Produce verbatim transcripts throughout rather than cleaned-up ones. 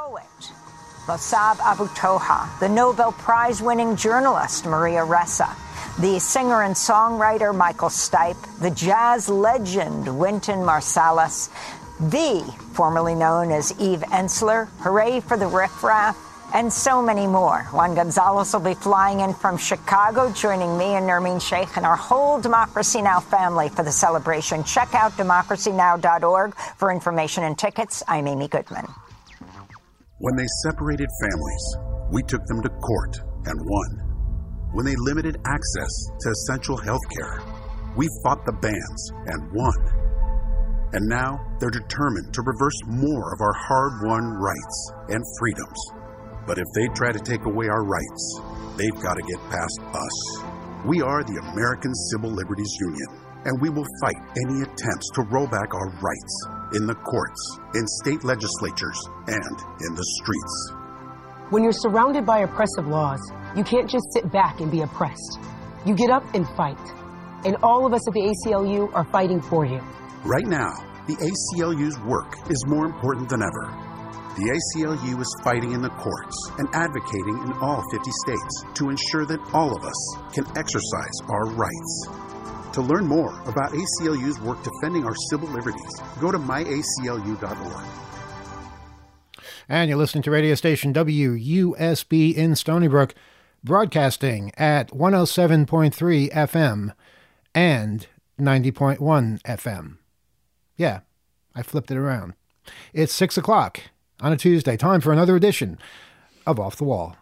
poet Mossab Abu Toha, the Nobel Prize-winning journalist Maria Ressa, the singer and songwriter Michael Stipe, the jazz legend Wynton Marsalis, the formerly known as Eve Ensler, hooray for the riffraff, and so many more. Juan Gonzalez will be flying in from Chicago, joining me and Nermeen Sheikh and our whole Democracy Now! Family for the celebration. Check out democracy now dot org for information and tickets. I'm Amy Goodman. When they separated families, we took them to court and won. When they limited access to essential health care, we fought the bans and won. And now they're determined to reverse more of our hard-won rights and freedoms. But if they try to take away our rights, they've got to get past us. We are the American Civil Liberties Union, and we will fight any attempts to roll back our rights in the courts, in state legislatures, and in the streets. When you're surrounded by oppressive laws, you can't just sit back and be oppressed. You get up and fight. And all of us at the A C L U are fighting for you. Right now, the A C L U's work is more important than ever. The A C L U is fighting in the courts and advocating in all fifty states to ensure that all of us can exercise our rights. To learn more about A C L U's work defending our civil liberties, go to my A C L U dot org. And you're listening to radio station W U S B in Stony Brook, broadcasting at one oh seven point three F M and ninety point one F M. Yeah, I flipped it around. It's six o'clock on a Tuesday. Time for another edition of Off the Wall.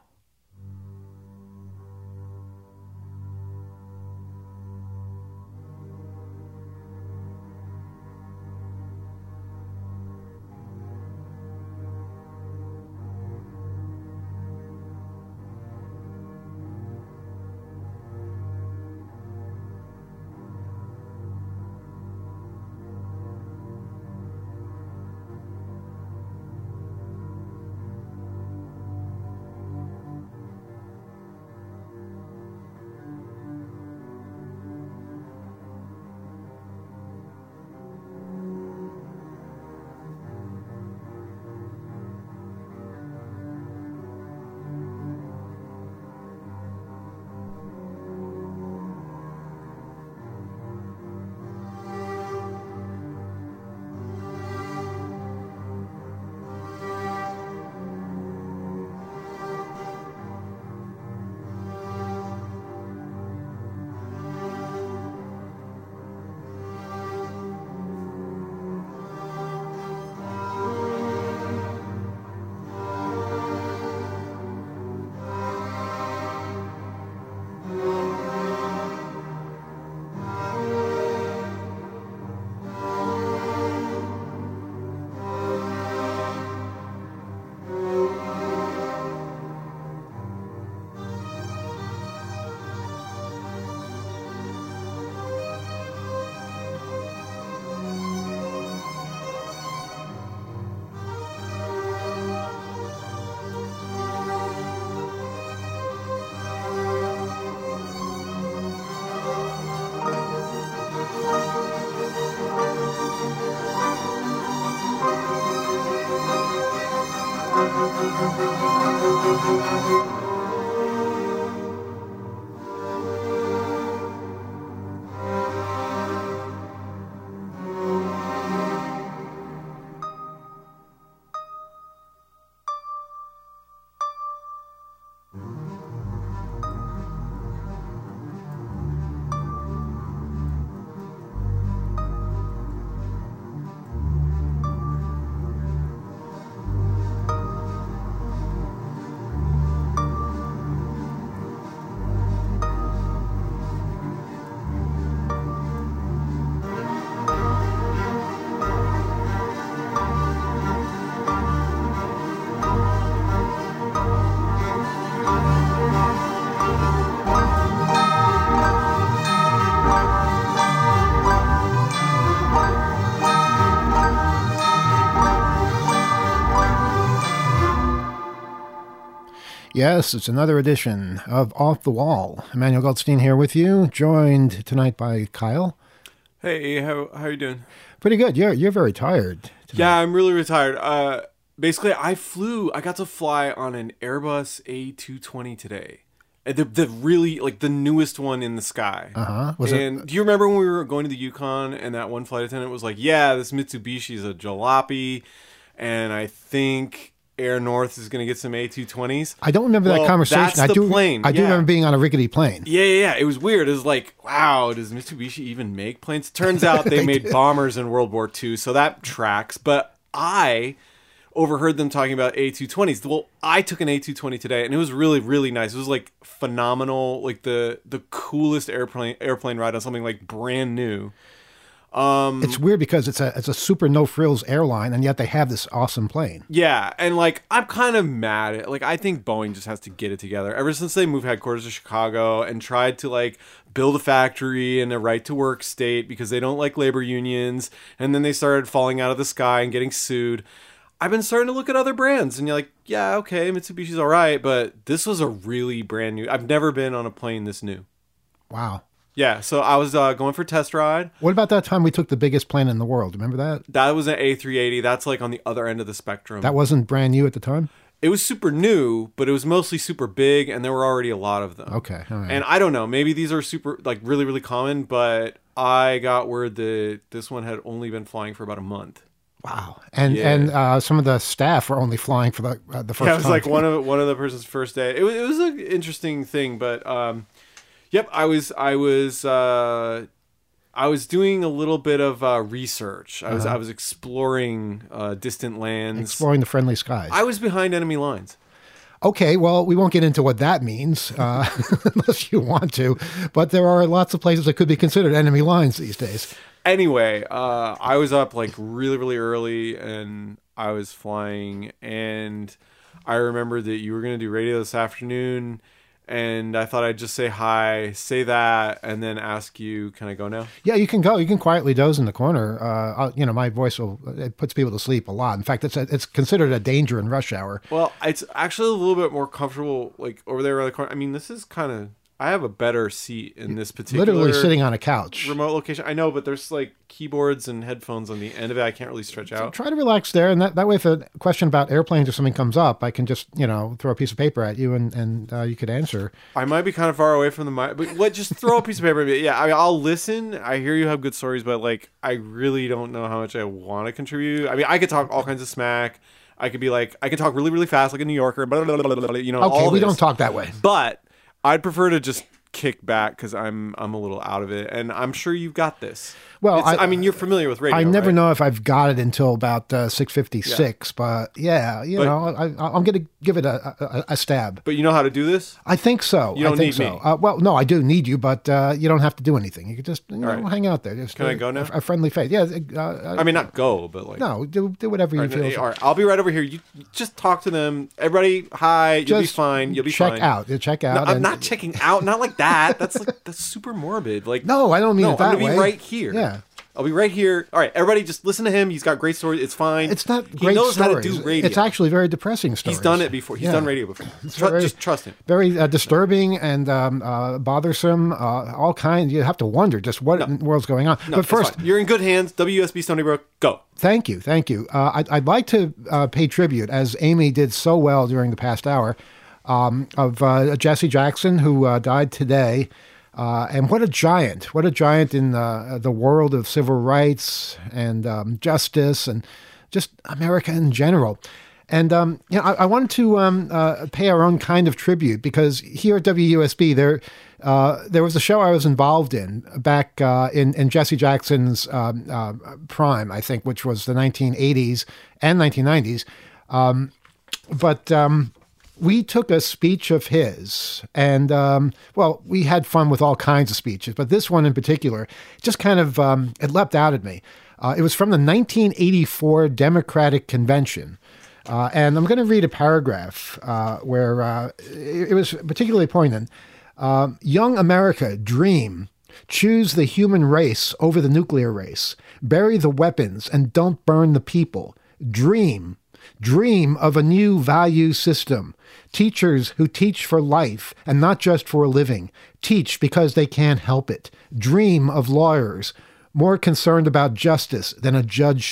Yes, it's another edition of Off the Wall. Emmanuel Goldstein here with you, joined tonight by Kyle. Hey, how how are you doing? Pretty good. You're you're very tired tonight. Yeah, I'm really retired. Uh, basically, I flew, I got to fly on an Airbus A two twenty today. The, the really, like, the newest one in the sky. Uh-huh. Was and it... do you remember when we were going to the Yukon and that one flight attendant was like, yeah, this Mitsubishi is a jalopy, and I think Air North is going to get some A two twenties. I don't remember well, that conversation. That's I the do, plane. I do yeah. remember being on a rickety plane. Yeah, yeah, yeah. It was weird. It was like, wow, does Mitsubishi even make planes? Turns out they, they made did. bombers in World War Two, so that tracks. But I overheard them talking about A two twenties. Well, I took an A two twenty today, and it was really, really nice. It was like phenomenal, like the the coolest airplane airplane ride on something like brand new. Um, it's weird because it's a it's a super no frills airline, and yet they have this awesome plane. Yeah, and like I'm kind of mad at like I think Boeing just has to get it together. Ever since they moved headquarters to Chicago and tried to like build a factory in a right to work state because they don't like labor unions, and then they started falling out of the sky and getting sued. I've been starting to look at other brands, and you're like, yeah, okay, Mitsubishi's all right, but this was a really brand new. I've never been on a plane this new. Wow. Yeah, so I was uh, going for a test ride. What about that time we took the biggest plane in the world? Remember that? That was an A three eighty. That's like on the other end of the spectrum. That wasn't brand new at the time? It was super new, but it was mostly super big, and there were already a lot of them. Okay, all right. And I don't know, maybe these are super, like, really, really common, but I got word that this one had only been flying for about a month. Wow, and yeah. and uh, some of the staff were only flying for the uh, the first. Yeah, it was time. like one of one of the person's first day. It was it was an interesting thing, but um, yep, I was I was uh, I was doing a little bit of uh, research. I was uh-huh. I was exploring uh, distant lands, exploring the friendly skies. I was behind enemy lines. Okay, well, we won't get into what that means uh, unless you want to, but there are lots of places that could be considered enemy lines these days. Anyway, uh, I was up like really, really early, and I was flying, and I remember that you were going to do radio this afternoon, and I thought I'd just say hi, say that, and then ask you, can I go now? Yeah, you can go. You can quietly doze in the corner. Uh, you know, my voice will, it puts people to sleep a lot. In fact, it's a, it's considered a danger in rush hour. Well, it's actually a little bit more comfortable, like over there around the corner. I mean, this is kind of... I have a better seat in this particular... Literally sitting on a couch. ...remote location. I know, but there's like keyboards and headphones on the end of it. I can't really stretch out. So try to relax there, and that, that way if a question about airplanes or something comes up, I can just, you know, throw a piece of paper at you and, and uh, you could answer. I might be kind of far away from the mic, but what? Just throw a piece of paper at me. Yeah, I mean, I'll listen. I hear you have good stories, but like, I really don't know how much I want to contribute. I mean, I could talk all kinds of smack. I could be like, I could talk really, really fast like a New Yorker, blah, blah, blah, blah, blah, you know, okay, all we this. don't talk that way. But I'd prefer to just kick back because I'm I'm a little out of it, and I'm sure you've got this. Well, I, I mean, you're familiar with radio. I never right? know if I've got it until about uh, six fifty-six, yeah. But yeah, you but, know, I, I'm going to give it a, a, a stab. But you know how to do this? I think so. You don't I think need so. me. Uh, well, no, I do need you, but uh, you don't have to do anything. You can just you know, right. hang out there. Just Can a, I go now? A, a friendly face. Yeah. Uh, I mean, not go, but like no, do do whatever you all right, feel. All right, I'll be right over here. You just talk to them. Everybody, hi. You'll just be fine. You'll be check fine. out. You check out. No, I'm and, not checking out. Not like that. That's like that's super morbid. Like no, I don't mean no, it that I'm gonna way. be right here. Yeah. I'll be right here. All right, everybody, just listen to him. He's got great stories. It's fine. It's not he great knows stories. how to do radio. It's actually very depressing stories. He's done it before. He's yeah. done radio before. Tru- very, just trust him. Very uh, disturbing and um, uh, bothersome. Uh, all kinds. You have to wonder just what no. in the world's going on. No, but first, you're in good hands. W S B Stony Brook, go. Thank you, thank you. Uh, I'd, I'd like to uh, pay tribute, as Amy did so well during the past hour, um, of uh, Jesse Jackson, who uh, died today. Uh, and what a giant, what a giant in uh, the world of civil rights and um, justice and just America in general. And, um, you know, I, I wanted to um, uh, pay our own kind of tribute because here at W U S B, there uh, there was a show I was involved in back uh, in, in Jesse Jackson's um, uh, prime, I think, which was the nineteen eighties and nineteen nineties. Um, but... Um, We took a speech of his and, um, well, we had fun with all kinds of speeches, but this one in particular just kind of, um, it leapt out at me. Uh, it was from the nineteen eighty-four Democratic Convention. Uh, and I'm going to read a paragraph uh, where uh, it, it was particularly poignant. Uh, Young America, dream. Choose the human race over the nuclear race. Bury the weapons and don't burn the people. Dream. Dream of a new value system. Teachers who teach for life and not just for a living. Teach because they can't help it. Dream of lawyers more concerned about justice than a judgeship.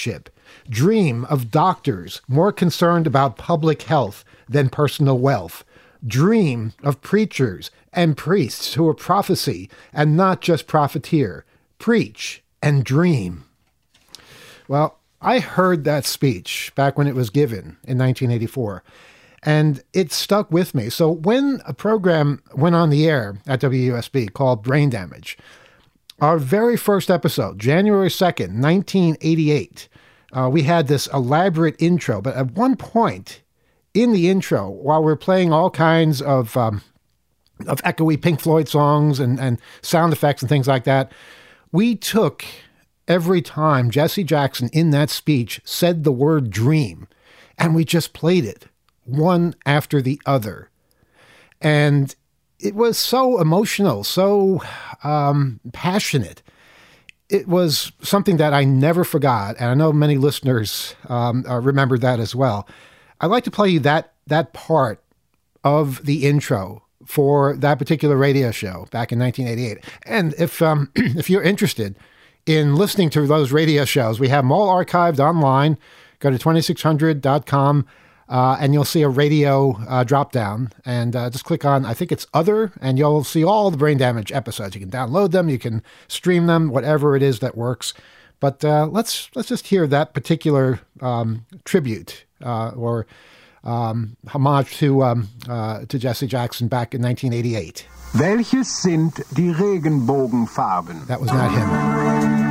Dream of doctors more concerned about public health than personal wealth. Dream of preachers and priests who are prophecy and not just profiteer. Preach and dream. Well, I heard that speech back when it was given in nineteen eighty-four, and it stuck with me. So when a program went on the air at W U S B called Brain Damage, our very first episode, January second, nineteen eighty-eight, uh, we had this elaborate intro. But at one point in the intro, while we're playing all kinds of um, of echoey Pink Floyd songs and, and sound effects and things like that, we took every time Jesse Jackson in that speech said the word dream, and we just played it one after the other. And it was so emotional, so um, passionate. It was something that I never forgot, and I know many listeners um, uh, remember that as well. I'd like to play you that that part of the intro for that particular radio show back in nineteen eighty-eight. And if um, if you're interested in listening to those radio shows, we have them all archived online. Go to twenty-six hundred dot com. Uh, and you'll see a radio uh, drop down, and uh, just click on, I think it's Other, and you'll see all the Brain Damage episodes. You can download them, you can stream them, whatever it is that works. But uh, let's let's just hear that particular um, tribute uh, or um, homage to um, uh, to Jesse Jackson back in nineteen eighty-eight. Welches sind die Regenbogenfarben? That was not him.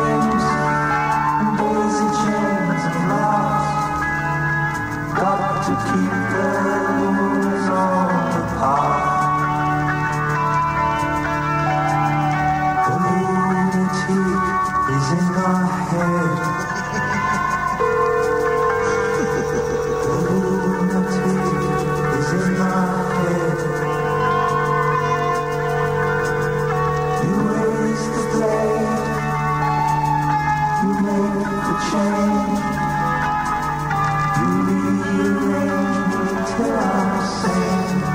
To keep those on the path. The lunatic is in our head. The lunatic is in our head. You raise the blade, you make the change. Till I'm sane.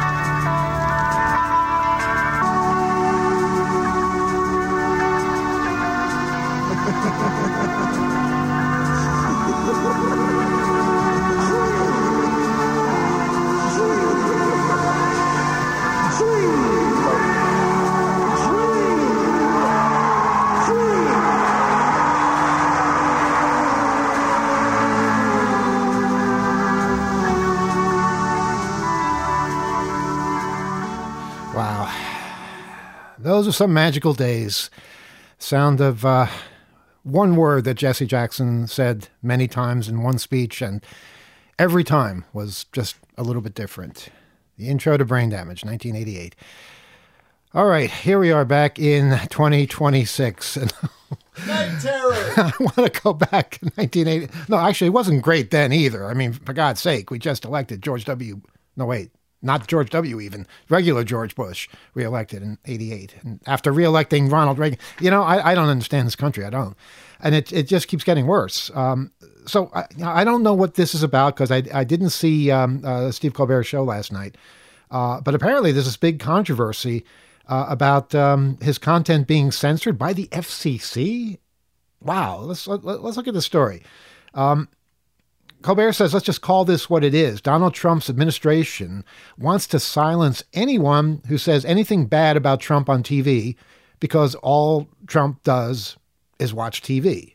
Those are some magical days. Sound of uh, one word that Jesse Jackson said many times in one speech, and every time was just a little bit different. The intro to Brain Damage, nineteen eighty-eight. All right, here we are back in twenty twenty-six. And Night terror! I want to go back to nineteen eighty. No, actually, it wasn't great then either. I mean, for God's sake, we just elected George W. No, wait. Not George W. even, regular George Bush, reelected in eighty-eight. And after reelecting Ronald Reagan, you know, I, I don't understand this country. I don't. And it it just keeps getting worse. Um, so I, I don't know what this is about because I, I didn't see um, uh, Steve Colbert's show last night. Uh, but apparently there's this big controversy uh, about um, his content being censored by the F C C. Wow. Let's, let, let's look at the story. Um, Colbert says, let's just call this what it is. Donald Trump's administration wants to silence anyone who says anything bad about Trump on T V because all Trump does is watch T V.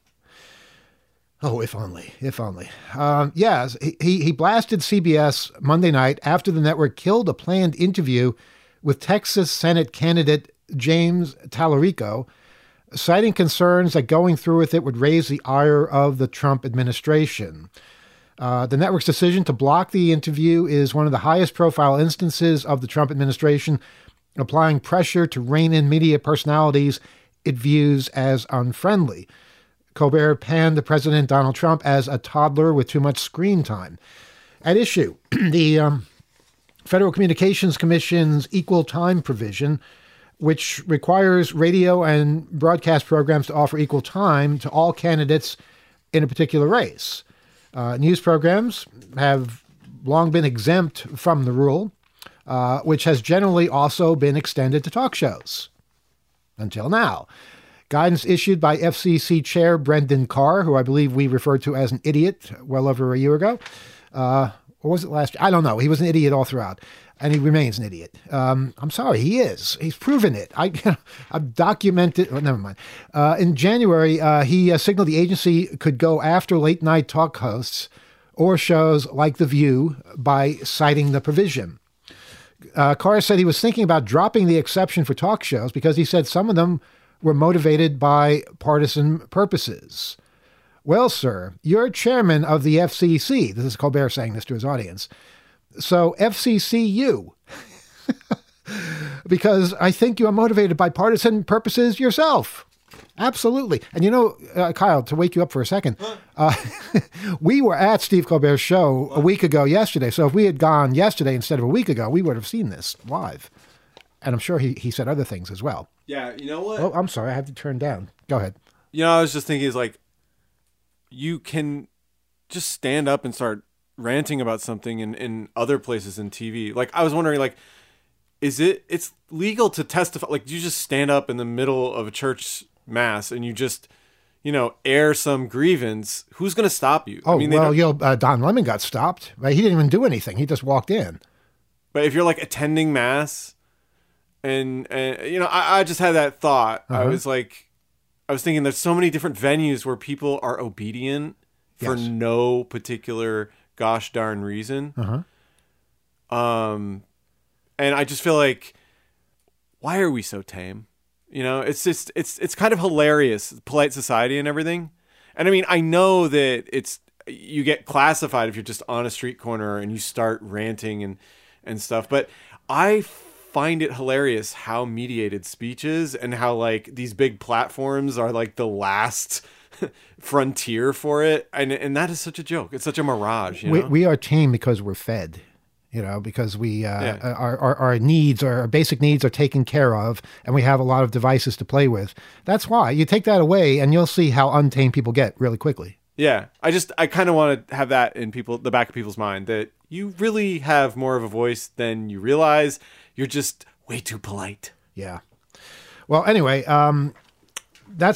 Oh, if only, if only. Um, yes, he, he blasted C B S Monday night after the network killed a planned interview with Texas Senate candidate James Tallarico, citing concerns that going through with it would raise the ire of the Trump administration. Uh, the network's decision to block the interview is one of the highest profile instances of the Trump administration applying pressure to rein in media personalities it views as unfriendly. Colbert panned the President Donald Trump as a toddler with too much screen time. At issue, the um, Federal Communications Commission's equal time provision, which requires radio and broadcast programs to offer equal time to all candidates in a particular race. Uh, news programs have long been exempt from the rule, uh, which has generally also been extended to talk shows. Until now. Guidance issued by F C C Chair Brendan Carr, who I believe we referred to as an idiot well over a year ago. Uh, or was it last year? I don't know. He was an idiot all throughout, and he remains an idiot. Um, I'm sorry, he is. He's proven it. I, I've documented. Oh, never mind. Uh, in January, uh, he uh, signaled the agency could go after late-night talk hosts or shows like The View by citing the provision. Uh, Carr said he was thinking about dropping the exception for talk shows because he said some of them were motivated by partisan purposes. Well, sir, you're chairman of the F C C. This is Colbert saying this to his audience. So F C C you. Because I think you are motivated by partisan purposes yourself. Absolutely. And you know, uh, Kyle, to wake you up for a second, uh, we were at Steve Colbert's show a week ago yesterday. So if we had gone yesterday instead of a week ago, we would have seen this live. And I'm sure he, he said other things as well. Yeah, you know what? Oh, I'm sorry. I have to turn down. Go ahead. You know, I was just thinking is like, you can just stand up and start ranting about something in, in other places in T V. Like, I was wondering, like, is it, it's legal to testify? Like, you just stand up in the middle of a church mass and you just, you know, air some grievance. Who's going to stop you? Oh, I mean, they well, don't- you know, uh, Don Lemon got stopped. Right? He didn't even do anything. He just walked in. But if you're like attending mass and, and you know, I, I just had that thought. I Uh-huh. was like, I was thinking there's so many different venues where people are obedient for Yes. no particular gosh darn reason. Uh-huh. Um, and I just feel like, why are we so tame? You know, it's just, it's, it's kind of hilarious, polite society and everything. And I mean, I know that it's, you get classified if you're just on a street corner and you start ranting and, and stuff. But I find it hilarious how mediated speech is and how like these big platforms are like the last frontier for it. And, and that is such a joke. It's such a mirage. You We, know? we are tame because we're fed, you know, because we uh, Yeah. our, our our needs, our basic needs are taken care of, and we have a lot of devices to play with. That's why you take that away, and you'll see how untamed people get really quickly. Yeah, I just I kind of want to have that in people the back of people's mind that you really have more of a voice than you realize. You're just way too polite. Yeah. Well, anyway, um, that's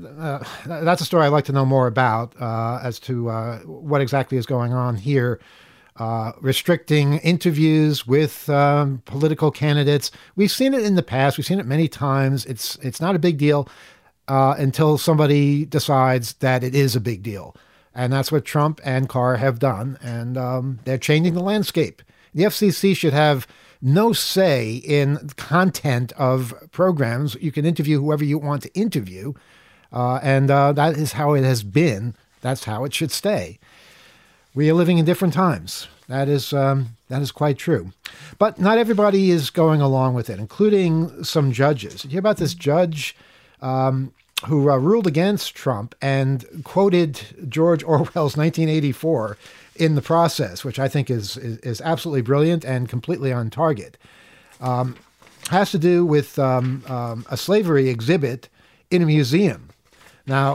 a uh, that's a story I'd like to know more about uh, as to uh, what exactly is going on here. Uh, restricting interviews with um, political candidates. We've seen it in the past. We've seen it many times. It's it's not a big deal uh, until somebody decides that it is a big deal. And that's what Trump and Carr have done. And um, they're changing the landscape. The F C C should have no say in content of programs. You can interview whoever you want to interview. Uh, and uh, that is how it has been. That's how it should stay. We are living in different times. That is um, that is quite true. But not everybody is going along with it, including some judges. Did you hear about this judge um, who uh, ruled against Trump and quoted George Orwell's nineteen eighty-four in the process, which I think is is, is absolutely brilliant and completely on target. Um, has to do with um, um, a slavery exhibit in a museum. Now,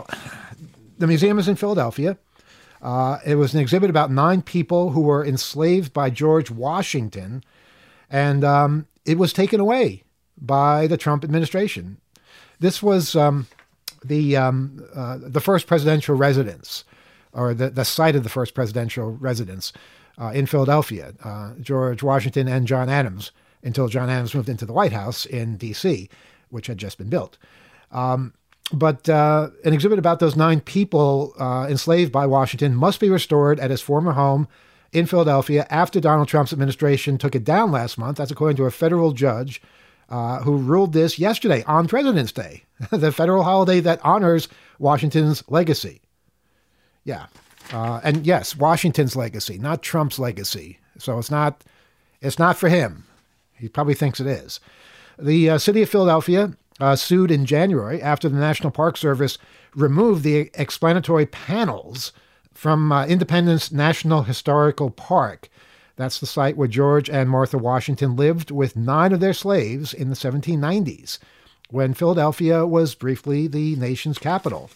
the museum is in Philadelphia. Uh, it was an exhibit about nine people who were enslaved by George Washington, and um, it was taken away by the Trump administration. This was um, the um, uh, the first presidential residence, or the, the site of the first presidential residence uh, in Philadelphia. Uh, George Washington and John Adams, until John Adams moved into the White House in D C, which had just been built. Um, But uh, an exhibit about those nine people uh, enslaved by Washington must be restored at his former home in Philadelphia after Donald Trump's administration took it down last month. That's according to a federal judge uh, who ruled this yesterday on President's Day, the federal holiday that honors Washington's legacy. Yeah. Uh, and yes, Washington's legacy, not Trump's legacy. So it's not, it's not for him. He probably thinks it is. The uh, city of Philadelphia Uh, sued in January after the National Park Service removed the explanatory panels from uh, Independence National Historical Park. That's the site where George and Martha Washington lived with nine of their slaves in the seventeen nineties, when Philadelphia was briefly the nation's capital.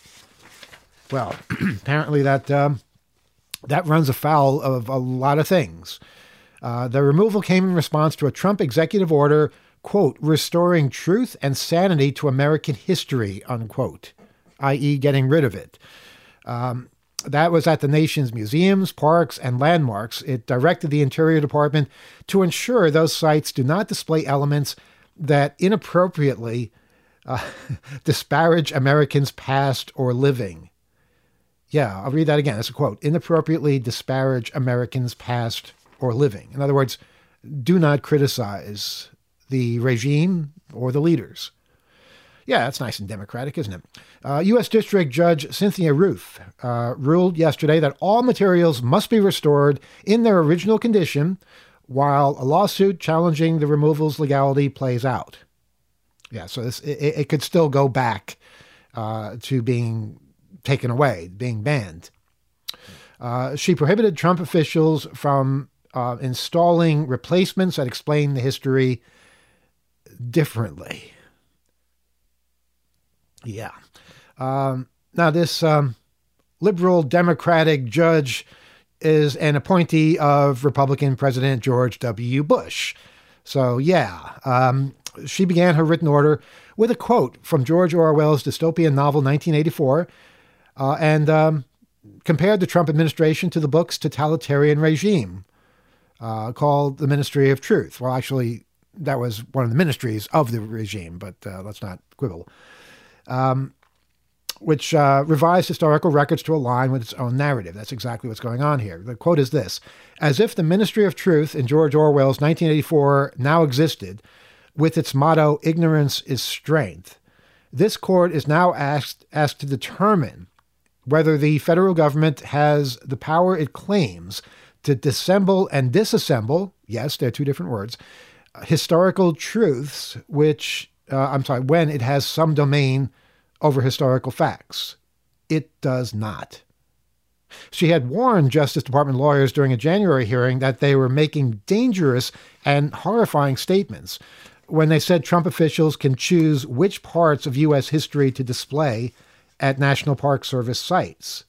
Well, apparently that um, that runs afoul of a lot of things. Uh, the removal came in response to a Trump executive order quote, restoring truth and sanity to American history, unquote, that is getting rid of it. Um, that was at the nation's museums, parks, and landmarks. It directed the Interior Department to ensure those sites do not display elements that inappropriately uh, disparage Americans past or living. Yeah, I'll read that again. It's a quote. Inappropriately disparage Americans past or living. In other words, do not criticize the regime or the leaders. Yeah, that's nice and democratic, isn't it? Uh, U S District Judge Cynthia Ruth uh, ruled yesterday that all materials must be restored in their original condition while a lawsuit challenging the removal's legality plays out. Yeah, so this, it, it could still go back uh, to being taken away, being banned. Uh, she prohibited Trump officials from uh, installing replacements that explain the history differently. Yeah. Um, now, this um, liberal Democratic judge is an appointee of Republican President George W. Bush. So, yeah, um, she began her written order with a quote from George Orwell's dystopian novel nineteen eighty-four uh, and um, compared the Trump administration to the book's totalitarian regime uh, called the Ministry of Truth. Well, actually, that was one of the ministries of the regime, but uh, let's not quibble. Um, which uh, revised historical records to align with its own narrative. That's exactly what's going on here. The quote is this: as if the Ministry of Truth in George Orwell's nineteen eighty-four now existed, with its motto, ignorance is strength. This court is now asked, asked to determine whether the federal government has the power it claims to dissemble and disassemble, yes, they're two different words, historical truths, which, uh, I'm sorry, when it has some domain over historical facts. It does not. She had warned Justice Department lawyers during a January hearing that they were making dangerous and horrifying statements when they said Trump officials can choose which parts of U S history to display at National Park Service sites.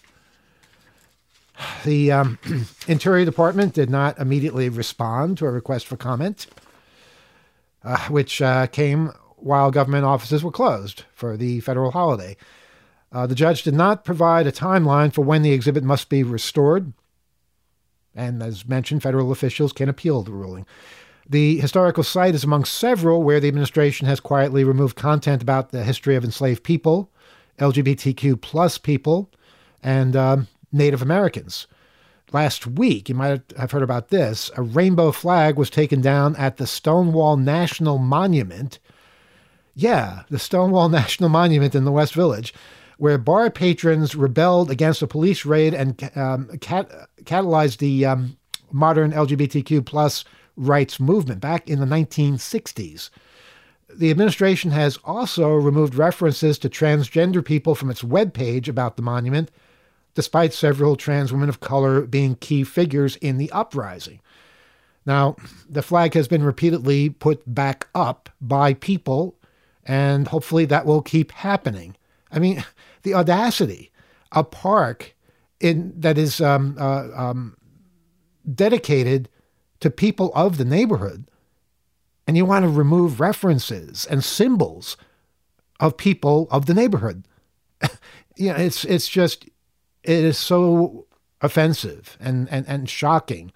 The um, Interior Department did not immediately respond to a request for comment, uh, which uh, came while government offices were closed for the federal holiday. Uh, the judge did not provide a timeline for when the exhibit must be restored. And as mentioned, federal officials can appeal the ruling. The historical site is among several where the administration has quietly removed content about the history of enslaved people, L G B T Q plus people, and um, Native Americans. Last week, you might have heard about this, a rainbow flag was taken down at the Stonewall National Monument. Yeah, the Stonewall National Monument in the West Village, where bar patrons rebelled against a police raid and um, cat- catalyzed the um, modern L G B T Q plus rights movement back in the nineteen sixties. The administration has also removed references to transgender people from its webpage about the monument, despite several trans women of color being key figures in the uprising. Now, the flag has been repeatedly put back up by people, and hopefully that will keep happening. I mean, the audacity, a park in that is um, uh, um, dedicated to people of the neighborhood, and you want to remove references and symbols of people of the neighborhood. You know, it's it's just, it is so offensive and, and, and shocking,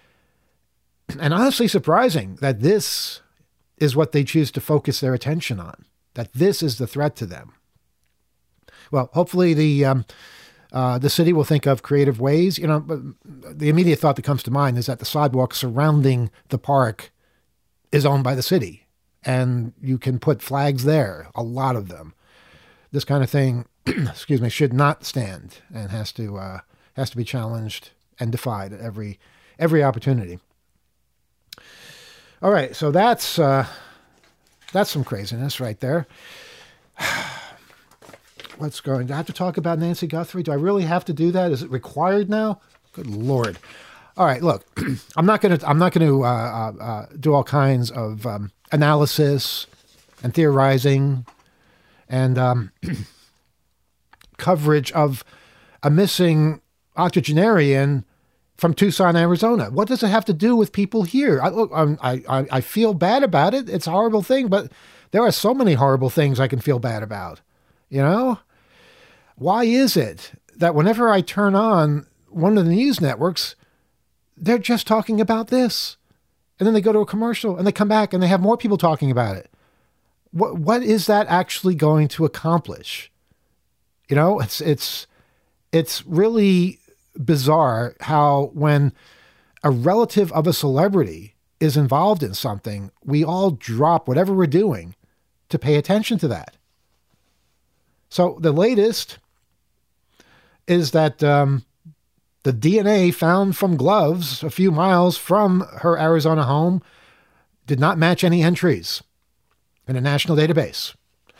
and honestly surprising that this is what they choose to focus their attention on, that this is the threat to them. Well, hopefully the um, uh, the city will think of creative ways. You know, but the immediate thought that comes to mind is that the sidewalk surrounding the park is owned by the city, and you can put flags there, a lot of them. This kind of thing, excuse me, should not stand and has to uh, has to be challenged and defied at every every opportunity. All right, so that's uh, that's some craziness right there. Let's go. Do I have to talk about Nancy Guthrie? Do I really have to do that? Is it required now? Good Lord. All right, look, I'm not going to I'm not going to uh, uh, do all kinds of um, analysis and theorizing and um, coverage of a missing octogenarian from Tucson, Arizona. What does it have to do with people here? I, look, I'm, I, I, I feel bad about it. It's a horrible thing, but there are so many horrible things I can feel bad about. You know? Why is it that whenever I turn on one of the news networks, they're just talking about this? And then they go to a commercial and they come back and they have more people talking about it. What what is that actually going to accomplish? You know, it's it's it's really bizarre how when a relative of a celebrity is involved in something, we all drop whatever we're doing to pay attention to that. So the latest is that um, the D N A found from gloves a few miles from her Arizona home did not match any entries in a national database.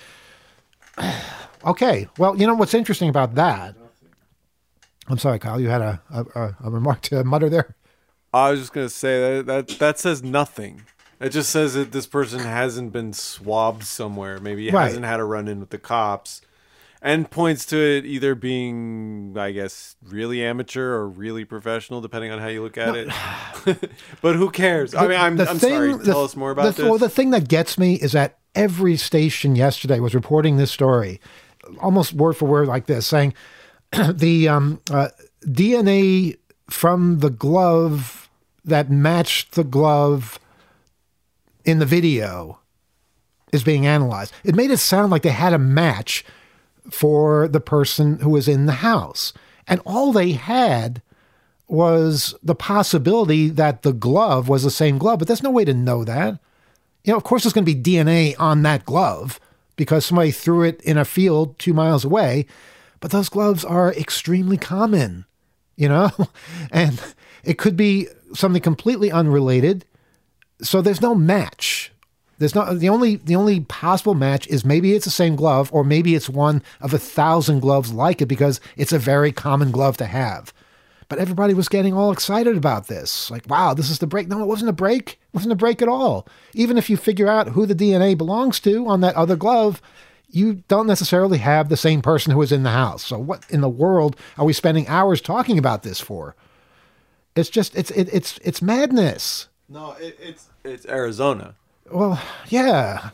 Okay, well, you know what's interesting about that? I'm sorry, Kyle, you had a, a, a remark to mutter there? I was just going to say that, that that says nothing. It just says that this person hasn't been swabbed somewhere. Maybe he Right. hasn't had a run-in with the cops. And points to it either being, I guess, really amateur or really professional, depending on how you look at it. But who cares? I mean, I'm, The I'm thing- sorry. the- Tell us more about the, this. Well, the thing that gets me is that every station yesterday was reporting this story, almost word for word like this, saying the um, uh, D N A from the glove that matched the glove in the video is being analyzed. It made it sound like they had a match for the person who was in the house. And all they had was the possibility that the glove was the same glove, but there's no way to know that. You know, of course there's going to be D N A on that glove because somebody threw it in a field two miles away, but those gloves are extremely common, you know, and it could be something completely unrelated. So there's no match. There's not the only the only possible match is maybe it's the same glove or maybe it's one of a thousand gloves like it because it's a very common glove to have. But everybody was getting all excited about this. Like, wow, this is the break. No, it wasn't a break. It wasn't a break at all. Even if you figure out who the D N A belongs to on that other glove, you don't necessarily have the same person who was in the house. So what in the world are we spending hours talking about this for? It's just it's it, it's it's madness. no, it, it's it's Arizona. Well, yeah.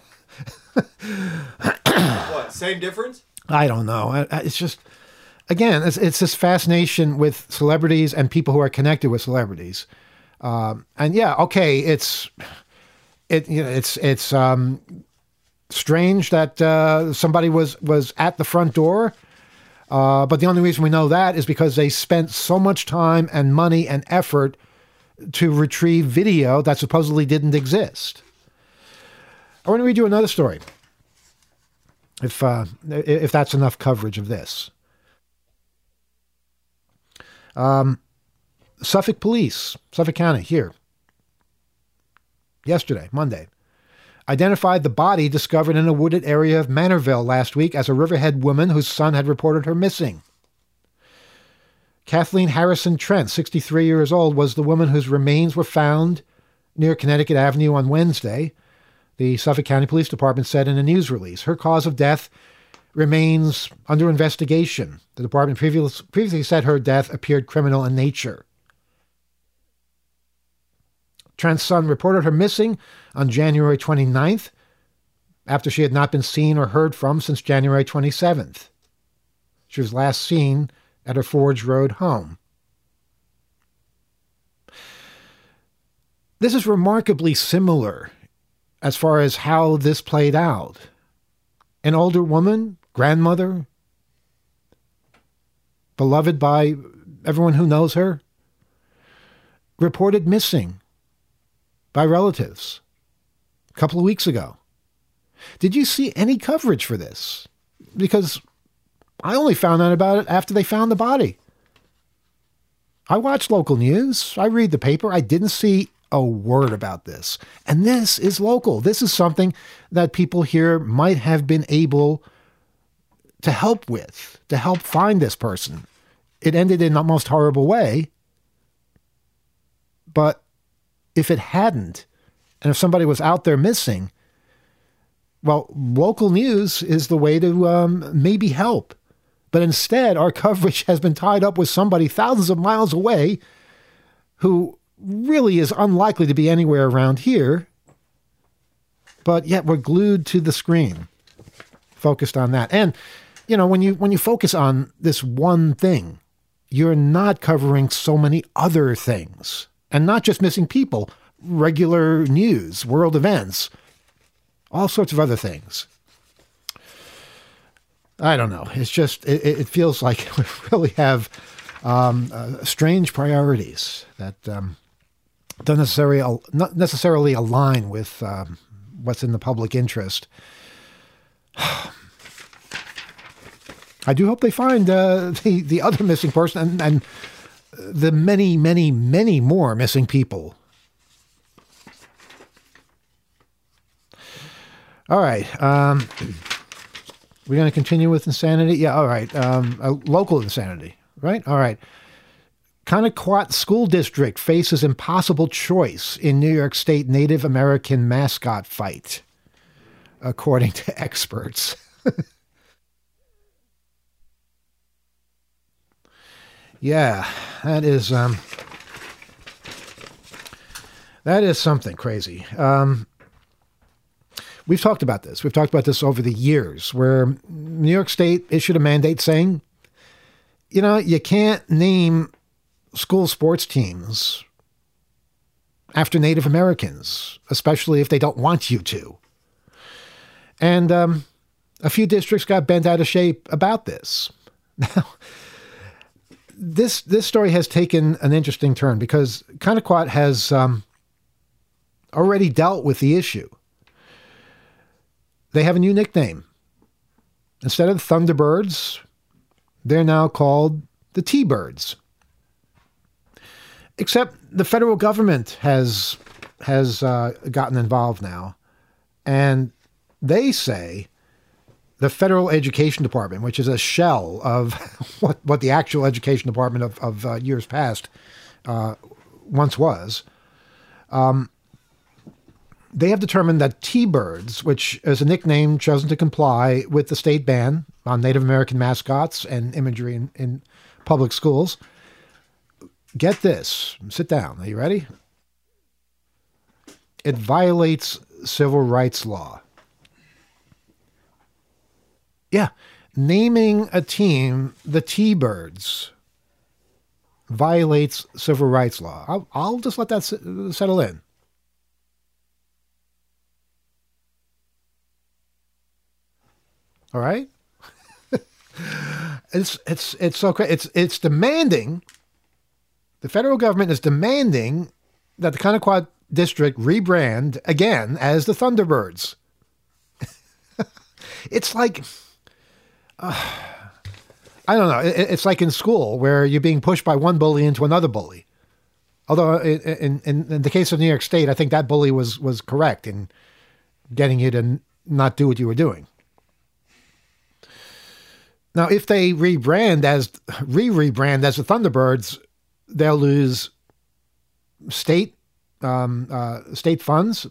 What? Same difference? I don't know. I- I- It's just, again, it's, it's this fascination with celebrities and people who are connected with celebrities. Um, and yeah, okay, it's it you know it's it's um, strange that uh, somebody was was at the front door. Uh, but the only reason we know that is because they spent so much time and money and effort to retrieve video that supposedly didn't exist. I want to read you another story, if uh, if that's enough coverage of this. Um, Suffolk Police, Suffolk County, here, yesterday, Monday, identified the body discovered in a wooded area of Manorville last week as a Riverhead woman whose son had reported her missing. Kathleen Harrison Trent, sixty-three years old, was the woman whose remains were found near Connecticut Avenue on Wednesday. The Suffolk County Police Department said in a news release. Her cause of death remains under investigation. The department previous, previously said her death appeared criminal in nature. Trent's son reported her missing on January twenty-ninth, after she had not been seen or heard from since January twenty-seventh. She was last seen at her Forge Road home. This is remarkably similar as far as how this played out. An older woman, grandmother, beloved by everyone who knows her, reported missing by relatives a couple of weeks ago. Did you see any coverage for this? Because I only found out about it after they found the body. I watch local news. I read the paper. I didn't see a word about this. And this is local. This is something that people here might have been able to help with, to help find this person. It ended in the most horrible way. But if it hadn't, and if somebody was out there missing, well, local news is the way to um, maybe help. But instead, our coverage has been tied up with somebody thousands of miles away who really is unlikely to be anywhere around here, but yet we're glued to the screen, focused on that. And, you know, when you when you focus on this one thing, you're not covering so many other things. And not just missing people, regular news, world events, all sorts of other things. I don't know. It's just, it, it feels like we really have um, uh, strange priorities that um, don't necessarily, not necessarily align with um, what's in the public interest. I do hope they find uh, the, the other missing person and, and the many, many, many more missing people. All right. Um, we're going to continue with insanity? Yeah, all right. Um, uh, local insanity, right? All right. Connequot School District faces impossible choice in New York State Native American mascot fight, according to experts. Yeah, that is um, that is something crazy. Um, we've talked about this. We've talked about this over the years, where New York State issued a mandate saying, you know, you can't name school sports teams after Native Americans, especially if they don't want you to. And um, a few districts got bent out of shape about this. Now, This this story has taken an interesting turn because Connequot has um, already dealt with the issue. They have a new nickname. Instead of the Thunderbirds, they're now called the T-Birds. Except the federal government has has uh, gotten involved now, and they say the Federal Education Department, which is a shell of what, what the actual Education Department of, of uh, years past uh, once was, um, they have determined that T-Birds, which is a nickname chosen to comply with the state ban on Native American mascots and imagery in, in public schools, get this, sit down, are you ready? It violates civil rights law. Yeah, naming a team the T-Birds violates civil rights law. I'll, I'll just let that settle in. All right? it's it's it's so crazy. It's it's demanding. The federal government is demanding that the Connequot district rebrand again as the Thunderbirds. It's like. Uh, I don't know. It, it's like in school where you're being pushed by one bully into another bully. Although in, in, in the case of New York State, I think that bully was, was correct in getting you to n- not do what you were doing. Now, if they rebrand as re-rebrand as the Thunderbirds, they'll lose state um, uh, state funds,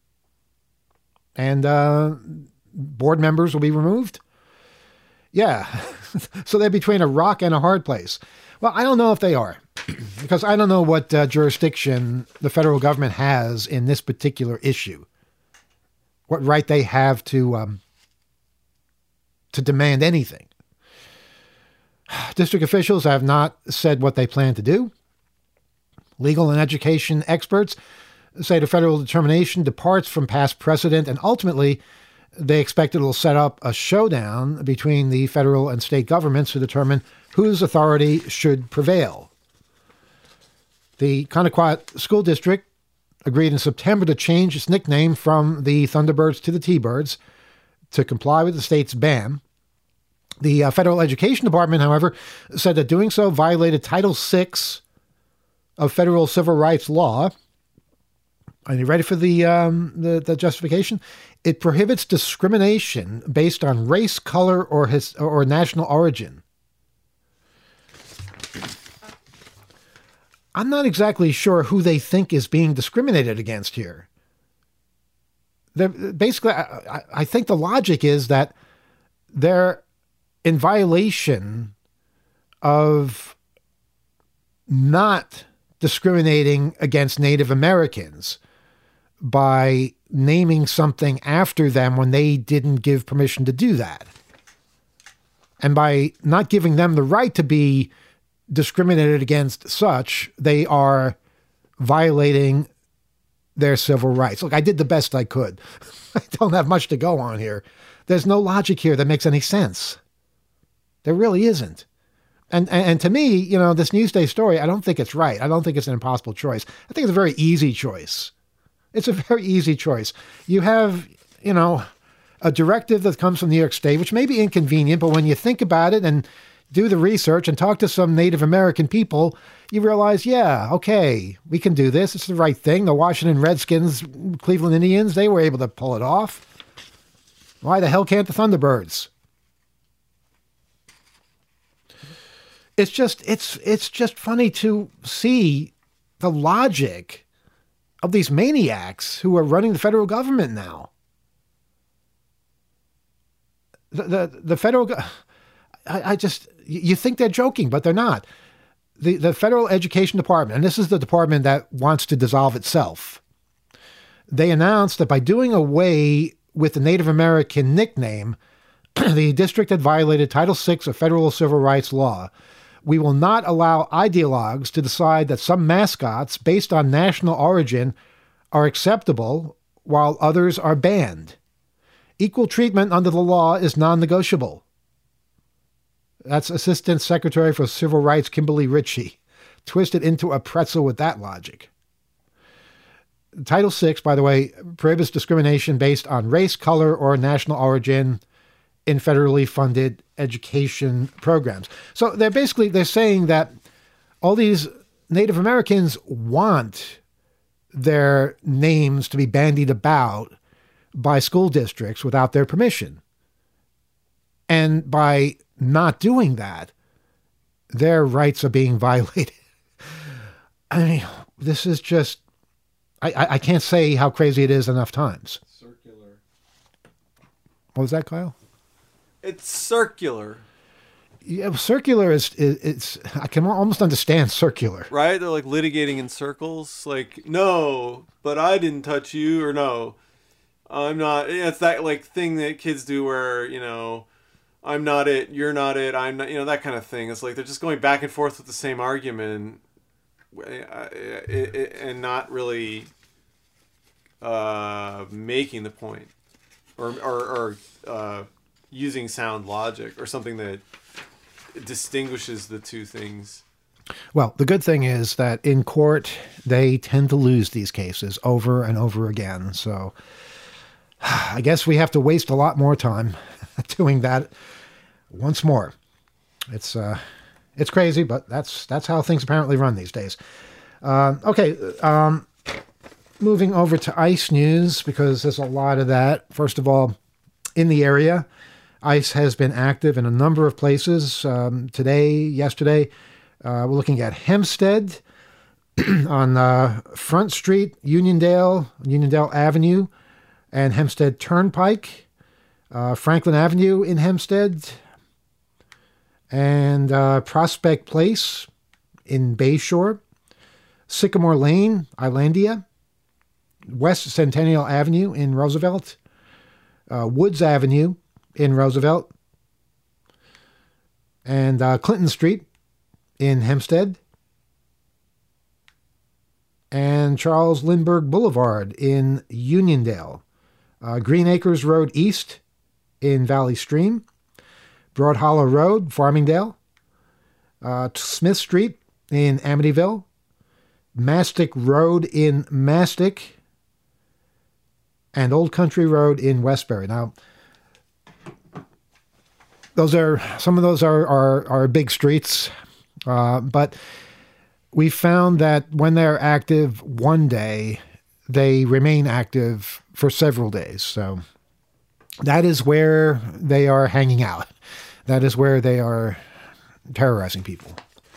and uh, board members will be removed. Yeah, so they're between a rock and a hard place. Well, I don't know if they are, because I don't know what uh, jurisdiction the federal government has in this particular issue. What right they have to um, to demand anything. District officials have not said what they plan to do. Legal and education experts say the federal determination departs from past precedent, and ultimately they expect it will set up a showdown between the federal and state governments to determine whose authority should prevail. The Connequot School District agreed in September to change its nickname from the Thunderbirds to the T-Birds to comply with the state's ban. The uh, Federal Education Department, however, said that doing so violated Title six of federal civil rights law. Are you ready for the, um, the the justification? It prohibits discrimination based on race, color, or his or national origin. I'm not exactly sure who they think is being discriminated against here. They're, basically, I, I think the logic is that they're in violation of not discriminating against Native Americans by naming something after them when they didn't give permission to do that. And by not giving them the right to be discriminated against such, they are violating their civil rights. Look, I did the best I could. I don't have much to go on here. There's no logic here that makes any sense. There really isn't. And, and and to me, you know, this Newsday story, I don't think it's right. I don't think it's an impossible choice. I think it's a very easy choice. It's a very easy choice. You have, you know, a directive that comes from New York State, which may be inconvenient, but when you think about it and do the research and talk to some Native American people, you realize, yeah, okay, we can do this. It's the right thing. The Washington Redskins, Cleveland Indians, they were able to pull it off. Why the hell can't the Thunderbirds? It's just, it's, it's just funny to see the logic of these maniacs who are running the federal government now. The, the, the federal, I, I just, you think they're joking, but they're not. The, the Federal Education Department, and this is the department that wants to dissolve itself, they announced that by doing away with the Native American nickname, the district had violated Title six of federal civil rights law. We will not allow ideologues to decide that some mascots based on national origin are acceptable while others are banned. Equal treatment under the law is non-negotiable. That's Assistant Secretary for Civil Rights Kimberly Ritchie, twisted into a pretzel with that logic. Title six, by the way, prohibits discrimination based on race, color, or national origin in federally funded education programs. So they're basically, they're saying that all these Native Americans want their names to be bandied about by school districts without their permission. And by not doing that, their rights are being violated. I mean, this is just, I, I, I can't say how crazy it is enough times. Circular. What was that, Kyle? It's circular. Yeah, circular is, is it's, I can almost understand circular. Right? They're like litigating in circles. Like, no, but I didn't touch you, or no, I'm not. It's that like thing that kids do where, you know, I'm not it, you're not it, I'm not, you know, that kind of thing. It's like they're just going back and forth with the same argument and not really uh, making the point or, or, or uh, using sound logic or something that distinguishes the two things. Well, the good thing is that in court, they tend to lose these cases over and over again. So I guess we have to waste a lot more time doing that once more. It's uh, it's crazy, but that's that's how things apparently run these days. Uh, okay, um, moving over to ICE news, because there's a lot of that. First of all, in the area, ICE has been active in a number of places. Um, today, yesterday, uh, we're looking at Hempstead on uh, Front Street, Uniondale, Uniondale Avenue, and Hempstead Turnpike, uh, Franklin Avenue in Hempstead, and uh, Prospect Place in Bayshore, Sycamore Lane, Islandia, West Centennial Avenue in Roosevelt, uh, Woods Avenue in Roosevelt, and uh, Clinton Street in Hempstead, and Charles Lindbergh Boulevard in Uniondale, uh, Green Acres Road East in Valley Stream, Broad Hollow Road, Farmingdale, uh, Smith Street in Amityville, Mastic Road in Mastic, and Old Country Road in Westbury. Now, those are, some of those are, are, are big streets, uh, but we found that when they're active one day, they remain active for several days. So that is where they are hanging out. That is where they are terrorizing people.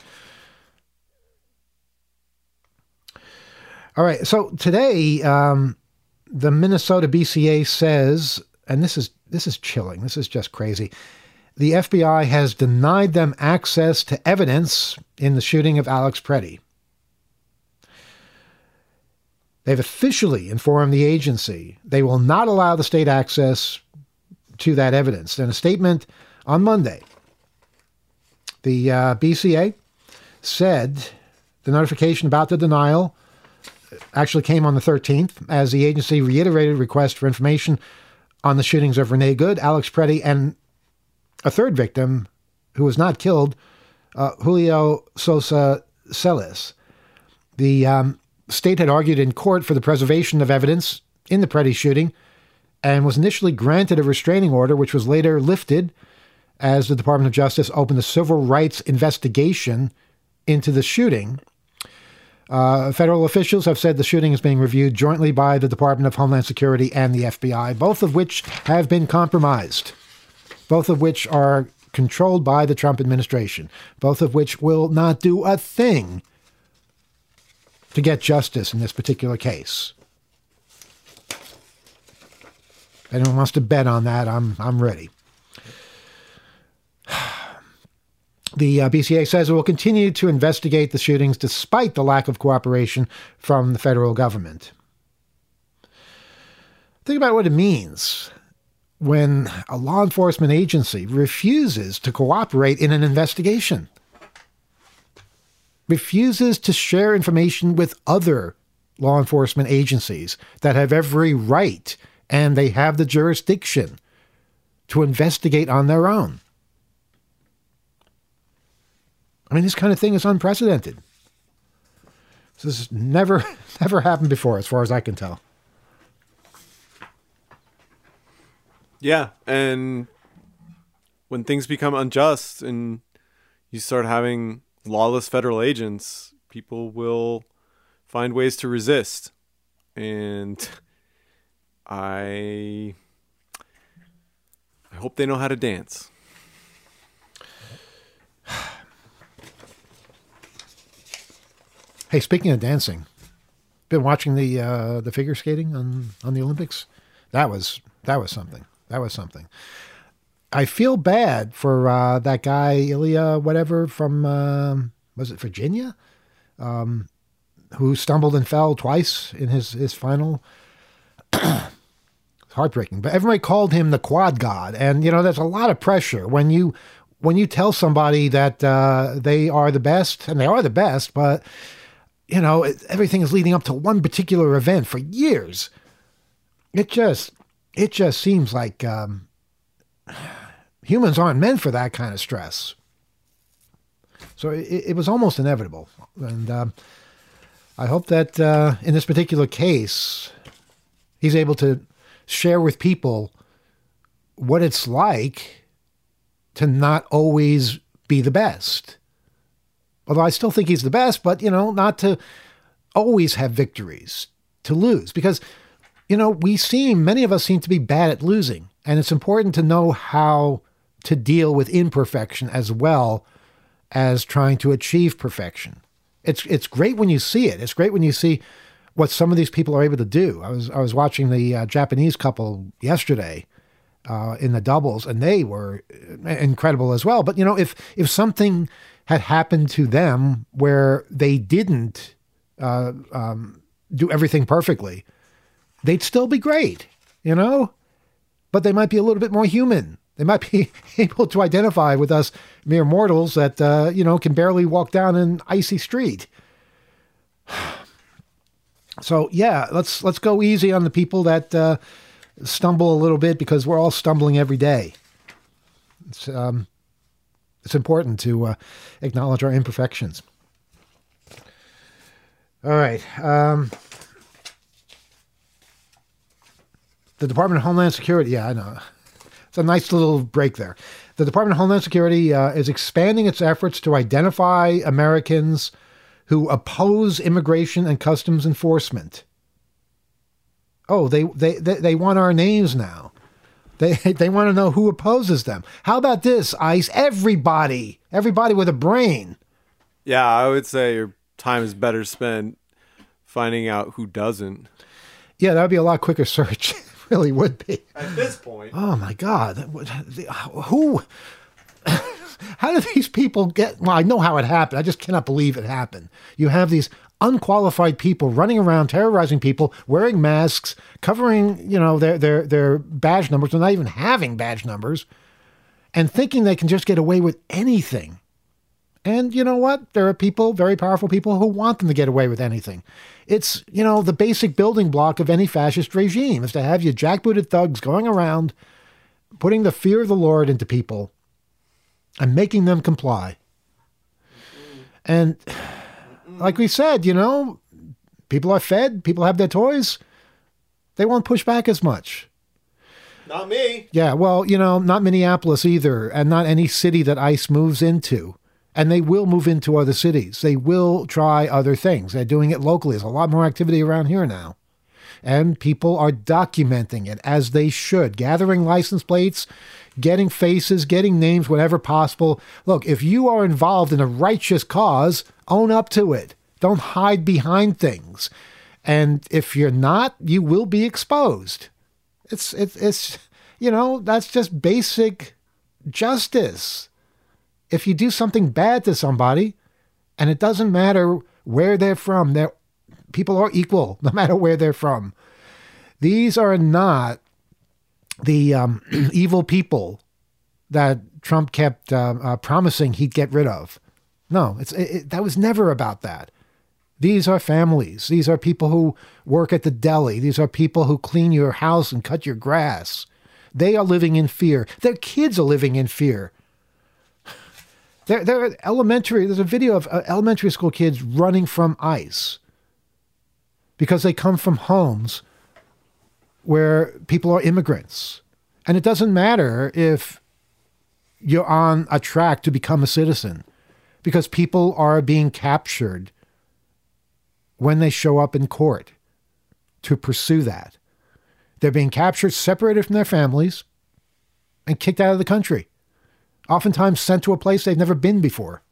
All right. So today, um, the Minnesota B C A says, and this is this is chilling. This is just crazy. The F B I has denied them access to evidence in the shooting of Alex Preddy. They've officially informed the agency they will not allow the state access to that evidence. In a statement on Monday, the uh, B C A said the notification about the denial actually came on the thirteenth, as the agency reiterated requests for information on the shootings of Renee Good, Alex Preddy, and a third victim who was not killed, uh, Julio Sosa Celis. The um, state had argued in court for the preservation of evidence in the Preddy shooting and was initially granted a restraining order, which was later lifted as the Department of Justice opened a civil rights investigation into the shooting. Uh, federal officials have said the shooting is being reviewed jointly by the Department of Homeland Security and the F B I, both of which have been compromised, both of which are controlled by the Trump administration, both of which will not do a thing to get justice in this particular case. If anyone wants to bet on that, I'm I'm ready. The uh, B C A says it will continue to investigate the shootings despite the lack of cooperation from the federal government. Think about what it means when a law enforcement agency refuses to cooperate in an investigation, refuses to share information with other law enforcement agencies that have every right and they have the jurisdiction to investigate on their own. I mean, this kind of thing is unprecedented. This has never, never happened before, as far as I can tell. Yeah, and when things become unjust and you start having lawless federal agents, people will find ways to resist. And I, I hope they know how to dance. Hey, speaking of dancing, been watching the uh, the figure skating on, on the Olympics. That was that was something. That was something. I feel bad for uh, that guy Ilya, whatever, from uh, was it Virginia, um, who stumbled and fell twice in his his final. Heartbreaking, but everybody called him the quad god, and you know there's a lot of pressure when you when you tell somebody that uh, they are the best, and they are the best, but. You know, everything is leading up to one particular event for years. It just, it just seems like um, humans aren't meant for that kind of stress. So it, it was almost inevitable. And um, I hope that uh, in this particular case, he's able to share with people what it's like to not always be the best. Although I still think he's the best, but, you know, not to always have victories, to lose. Because, you know, we seem, many of us seem to be bad at losing. And it's important to know how to deal with imperfection as well as trying to achieve perfection. It's it's great when you see it. It's great when you see what some of these people are able to do. I was I was watching the uh, Japanese couple yesterday uh, in the doubles, and they were incredible as well. But, you know, if if something had happened to them where they didn't uh, um, do everything perfectly, they'd still be great, you know? But they might be a little bit more human. They might be able to identify with us mere mortals that, uh, you know, can barely walk down an icy street. So, yeah, let's let's go easy on the people that uh, stumble a little bit, because we're all stumbling every day. It's, um, It's important to uh, acknowledge our imperfections. All right. Um, the Department of Homeland Security. Yeah, I know. It's a nice little break there. The Department of Homeland Security uh, is expanding its efforts to identify Americans who oppose immigration and customs enforcement. Oh, they they they, they want our names now. They they want to know who opposes them. How about this, ICE? Everybody, everybody with a brain. Yeah, I would say your time is better spent finding out who doesn't. Yeah, that would be a lot quicker search. It really would be. At this point. Oh, my God. Who? How do these people get... Well, I know how it happened. I just cannot believe it happened. You have these unqualified people running around terrorizing people, wearing masks, covering, you know, their their their badge numbers, or not even having badge numbers, and thinking they can just get away with anything. And you know what? There are people, very powerful people, who want them to get away with anything. It's, you know, the basic building block of any fascist regime is to have you jackbooted thugs going around, putting the fear of the Lord into people and making them comply. And like we said, you know, people are fed, people have their toys. They won't push back as much. Not me. Yeah, well, you know, not Minneapolis either, and not any city that ICE moves into. And they will move into other cities. They will try other things. They're doing it locally. There's a lot more activity around here now. And people are documenting it as they should, gathering license plates, getting faces, getting names whenever possible. Look, if you are involved in a righteous cause, own up to it. Don't hide behind things. And if you're not, you will be exposed. It's, it's, it's, you know, that's just basic justice. If you do something bad to somebody, and it doesn't matter where they're from, they're, people are equal, no matter where they're from. These are not the um, evil people that Trump kept uh, uh, promising he'd get rid of. No, it's it, it, that was never about that. These are families. These are people who work at the deli. These are people who clean your house and cut your grass. They are living in fear. Their kids are living in fear. They're, they're elementary. There's a video of uh, elementary school kids running from ICE because they come from homes where people are immigrants. And it doesn't matter if you're on a track to become a citizen, because people are being captured when they show up in court to pursue that. They're being captured, separated from their families, and kicked out of the country. Oftentimes sent to a place they've never been before.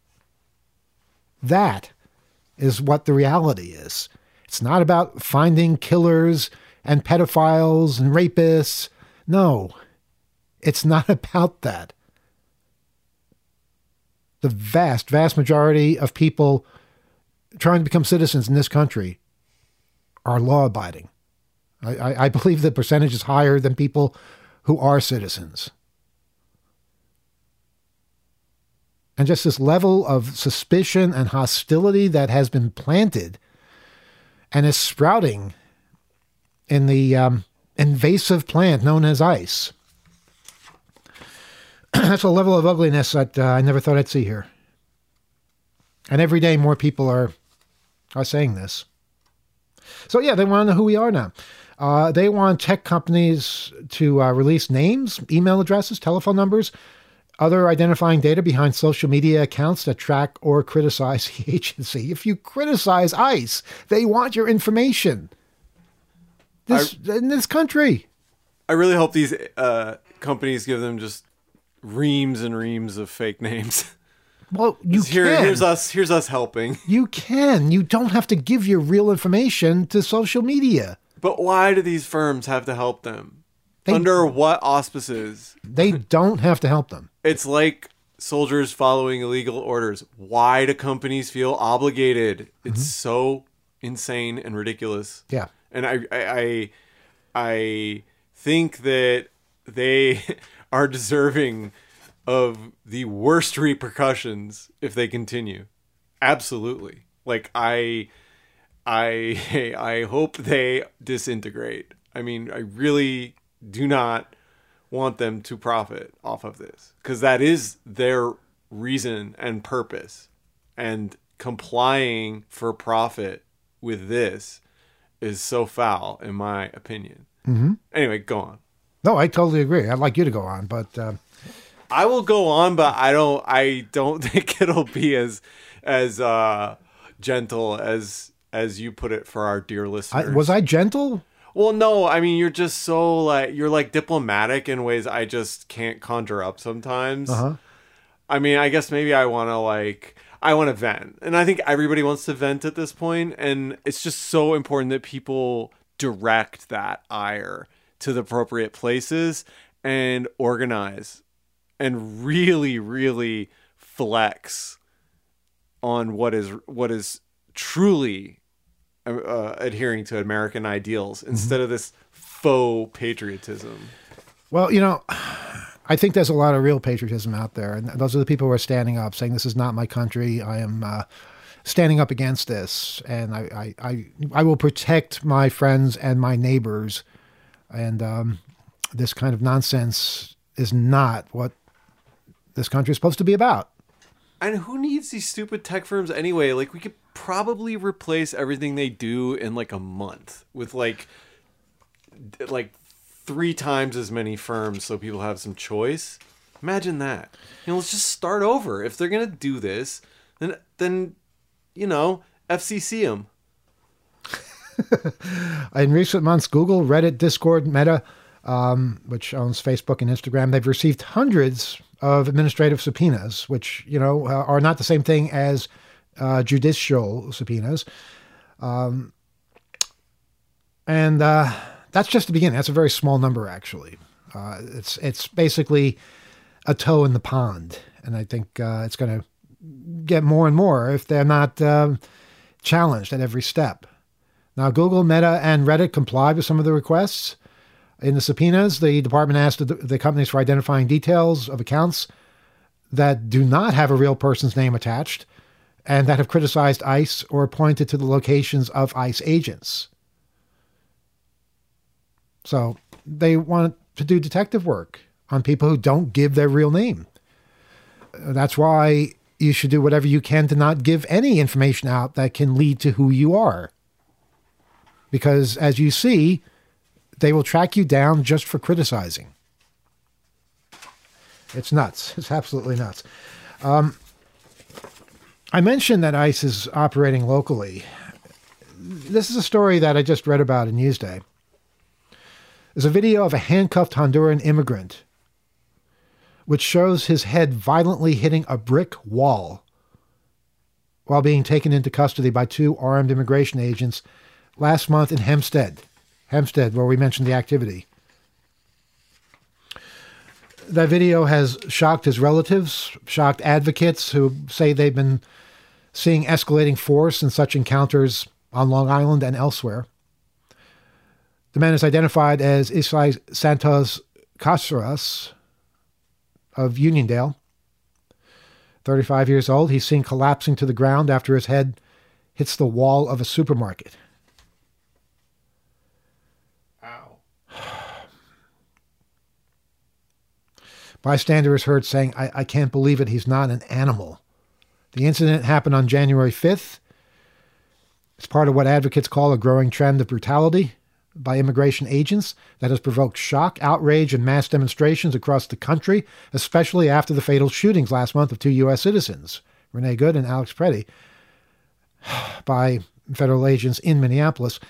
That is what the reality is. It's not about finding killers and pedophiles and rapists. No, it's not about that. The vast, vast majority of people trying to become citizens in this country are law-abiding. I, I, I believe the percentage is higher than people who are citizens. And just this level of suspicion and hostility that has been planted and is sprouting in the um, invasive plant known as ICE. That's a level of ugliness that uh, I never thought I'd see here. And every day more people are are saying this. So yeah, they want to know who we are now. Uh, they want tech companies to uh, release names, email addresses, telephone numbers, other identifying data behind social media accounts that track or criticize the agency. If you criticize ICE, they want your information. This I, in this country. I really hope these uh, companies give them just reams and reams of fake names. Well, you Here, can. Here's us. Here's us helping. You can. You don't have to give your real information to social media. But why do these firms have to help them? They, Under what auspices? They don't have to help them. It's like soldiers following illegal orders. Why do companies feel obligated? It's mm-hmm. so insane and ridiculous. Yeah. And I, I, I, I think that they are deserving of the worst repercussions if they continue. Absolutely. Like I, I, I hope they disintegrate. I mean, I really do not want them to profit off of this, because that is their reason and purpose. And complying for profit with this is so foul, in my opinion. Mm-hmm. Anyway, go on. No, I totally agree. I'd like you to go on, but uh... I will go on, but I don't. I don't think it'll be as as uh, gentle as as you put it for our dear listeners. I, was I gentle? Well, no, I mean, you're just so like, you're like diplomatic in ways I just can't conjure up sometimes. Uh-huh. I mean, I guess maybe I want to like, I want to vent. And I think everybody wants to vent at this point. And it's just so important that people direct that ire to the appropriate places and organize and really, really flex on what is, what is truly uh, adhering to American ideals instead of this faux patriotism. Well, you know, I think there's a lot of real patriotism out there. And those are the people who are standing up saying, this is not my country. I am uh, standing up against this. And I, I, I, I will protect my friends and my neighbors. And um, this kind of nonsense is not what this country is supposed to be about. And who needs these stupid tech firms anyway? Like, we could probably replace everything they do in like a month with like, like three times as many firms so people have some choice. Imagine that. You know, let's just start over. If they're going to do this, then, then, you know, F C C them. In recent months, Google, Reddit, Discord, Meta, um, which owns Facebook and Instagram, they've received hundreds of administrative subpoenas, which, you know, uh, are not the same thing as uh, judicial subpoenas. Um, and uh, that's just the beginning. That's a very small number, actually. Uh, it's it's basically a toe in the pond. And I think uh, it's going to get more and more if they're not uh, challenged at every step. Now, Google, Meta, and Reddit comply with some of the requests. In the subpoenas, the department asked the, the companies for identifying details of accounts that do not have a real person's name attached and that have criticized ICE or pointed to the locations of ICE agents. So they want to do detective work on people who don't give their real name. That's why you should do whatever you can to not give any information out that can lead to who you are. Because as you see, they will track you down just for criticizing. It's nuts. It's absolutely nuts. Um, I mentioned that ICE is operating locally. This is a story that I just read about in Newsday. There's a video of a handcuffed Honduran immigrant, which shows his head violently hitting a brick wall while being taken into custody by two armed immigration agents last month in Hempstead. Hempstead, where we mentioned the activity. That video has shocked his relatives, shocked advocates who say they've been seeing escalating force in such encounters on Long Island and elsewhere. The man is identified as Isai Santos Caceres of Uniondale. thirty-five years old, he's seen collapsing to the ground after his head hits the wall of a supermarket. Bystander is heard saying, I, I can't believe it, he's not an animal. The incident happened on January fifth. It's part of what advocates call a growing trend of brutality by immigration agents that has provoked shock, outrage, and mass demonstrations across the country, especially after the fatal shootings last month of two U S citizens, Renee Good and Alex Preddy, by federal agents in Minneapolis.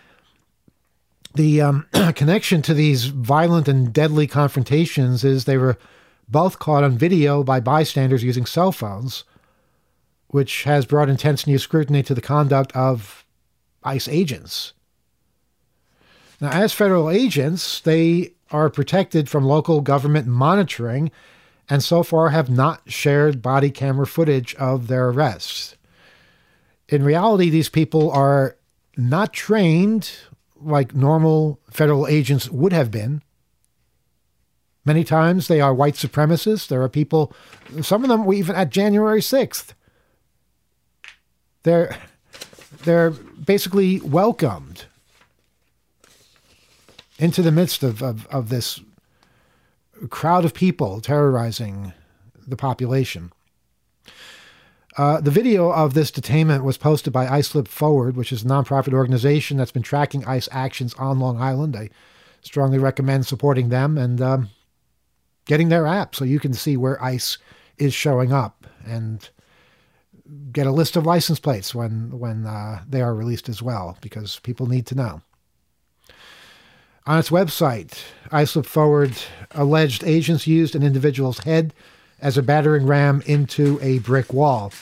The um, connection to these violent and deadly confrontations is they were both caught on video by bystanders using cell phones, which has brought intense new scrutiny to the conduct of ICE agents. Now, as federal agents, they are protected from local government monitoring and so far have not shared body camera footage of their arrests. In reality, these people are not trained like normal federal agents would have been. Many times they are white supremacists. There are people, some of them were even at January sixth. They're, they're basically welcomed into the midst of, of, of this crowd of people terrorizing the population. Uh, the video of this detainment was posted by ICE-Lip Forward, which is a nonprofit organization that's been tracking ICE actions on Long Island. I strongly recommend supporting them and um, getting their app so you can see where ICE is showing up and get a list of license plates when, when uh, they are released as well, because people need to know. On its website, ICE-Lip Forward alleged agents used an individual's head as a battering ram into a brick wall.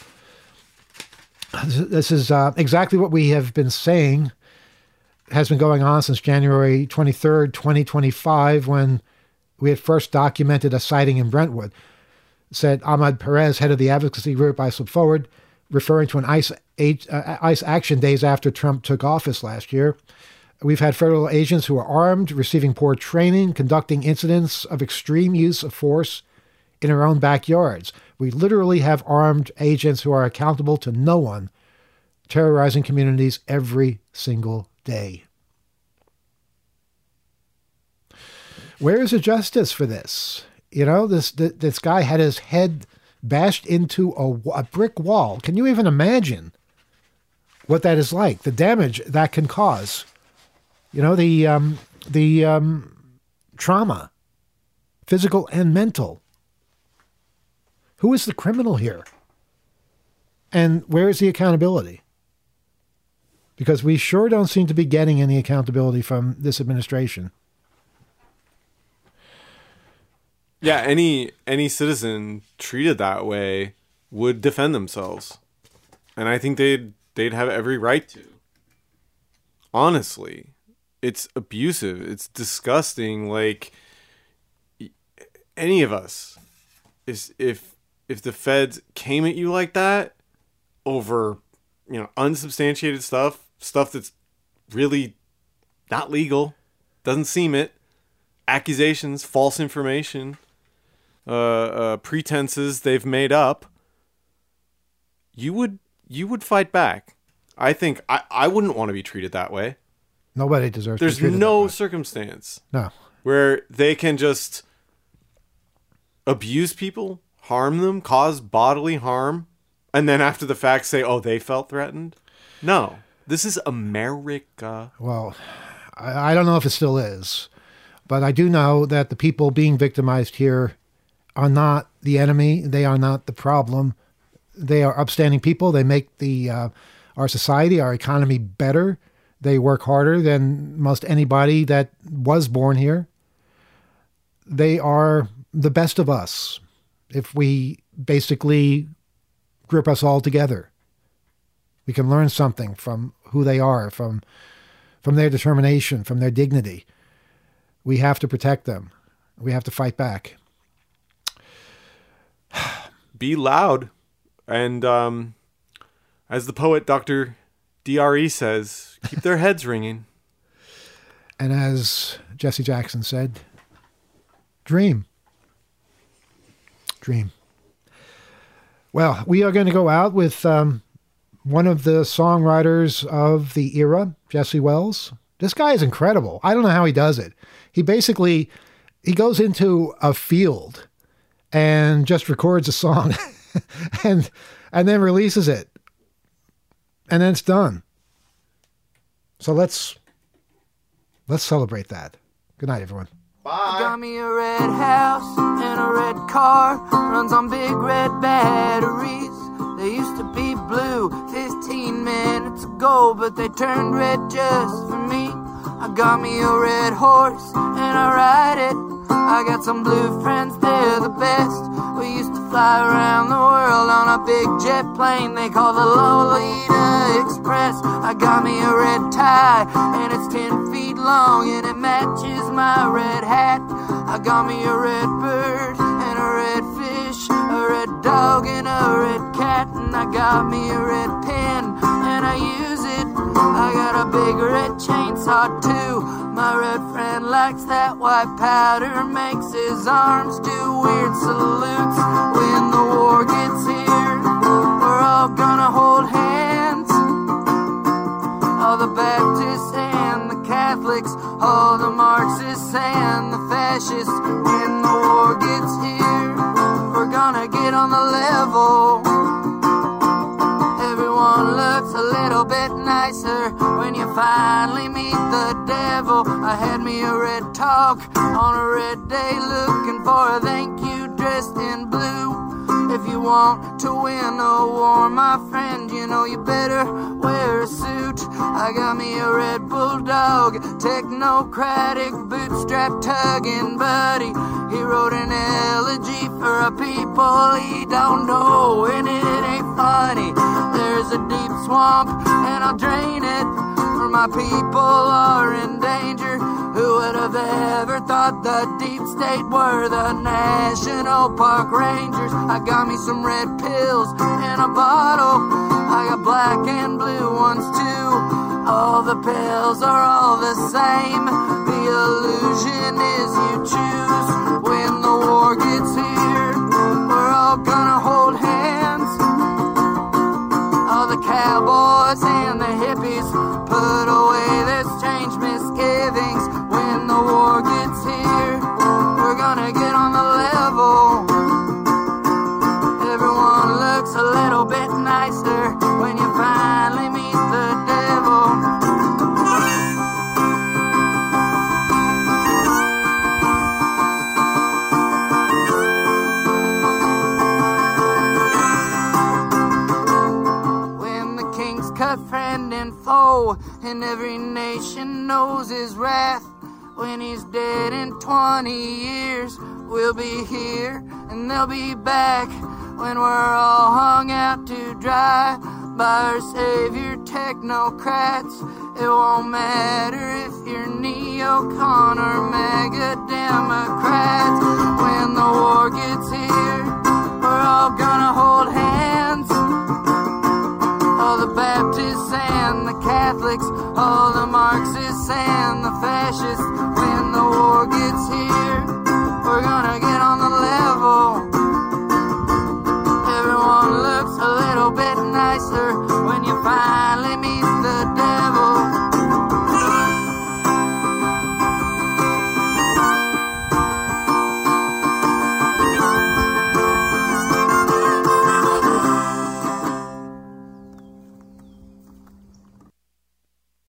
This is uh, exactly what we have been saying has been going on since January twenty-third, twenty twenty-five, when we had first documented a sighting in Brentwood, said Ahmad Perez, head of the advocacy group ICE-Lip Forward, referring to an ICE ICE action days after Trump took office last year. We've had federal agents who are armed, receiving poor training, conducting incidents of extreme use of force in our own backyards. We literally have armed agents who are accountable to no one, terrorizing communities every single day. Where is the justice for this? You know, this this guy had his head bashed into a, a brick wall. Can you even imagine what that is like? The damage that can cause. You know, the um, the um, trauma, physical and mental. Who is the criminal here? And where is the accountability? Because we sure don't seem to be getting any accountability from this administration. Yeah, any any citizen treated that way would defend themselves. And I think they'd they'd have every right to. Honestly, it's abusive. It's disgusting. Like, any of us, is if if the feds came at you like that over, you know, unsubstantiated stuff, stuff that's really not legal, doesn't seem it, accusations, false information, uh, uh, pretenses they've made up, you would you would fight back. I think I, I wouldn't want to be treated that way. Nobody deserves There's to be treated no that way. circumstance No. where they can just abuse people, harm them, cause bodily harm, and then after the fact say, oh, they felt threatened. No. This is America. Well, I, I don't know if it still is, but I do know that the people being victimized here are not the enemy. They are not the problem. They are upstanding people. They make the uh, our society, our economy better. They work harder than most anybody that was born here. They are the best of us if we basically group us all together. We can learn something from who they are, from from their determination, from their dignity. We have to protect them. We have to fight back. Be loud. And um, as the poet Doctor D R E says, keep their heads ringing. And as Jesse Jackson said, dream. Dream. Well, we are going to go out with um, one of the songwriters of the era, Jesse Wells. This guy is incredible. I don't know how he does it. He basically, he goes into a field and just records a song and and then releases it. And then it's done. So let's let's celebrate that. Good night, everyone. I got me a red house and a red car, runs on big red batteries. They used to be blue fifteen minutes ago, but they turned red just for me. I got me a red horse and I ride it. I got some blue friends, they're the best. We used to fly around the world on a big jet plane they call the Lolita Express. I got me a red tie and it's ten feet long and it matches my red hat. I got me a red bird and a red fish, a red dog and a red cat. And I got me a red pen and I use it. I got a big red chainsaw too. My red friend likes that white powder, makes his arms do weird salutes. When the war gets here, we're all gonna hold hands. All the Baptists and the Catholics, all the Marxists and the fascists. When the war gets here, we're gonna get on the level. Everyone looks a little bit nicer when you finally meet the devil. I had me a red talk on a red day, looking for a thank you dressed in blue. If you want to win a war, my friend, you know you better wear a suit. I got me a red bulldog, technocratic, bootstrap tugging buddy. He wrote an elegy for a people he don't know, and it ain't funny. There's a deep swamp, and I'll drain it, for my people are in danger. Who would have ever thought the deep state were the National Park Rangers? I got me some red pills in a bottle. I got black and blue ones too. All the pills are all the same. The illusion is you choose. When the war gets here, we're all gonna hold hands. All the cowboys and the hippies, put away this strange misgivings. When the war gets here, we're gonna get on the level. Everyone looks a little bit nicer when you finally meet the devil. When the kings cut friend and foe, and every nation knows his wrath. When he's dead in twenty years, we'll be here and they'll be back. When we're all hung out to dry by our savior technocrats, it won't matter if you're neocon or MAGA Democrats. When the war gets here, we're all gonna hold hands. All the Baptists and the Catholics, all the Marxists and the fascists,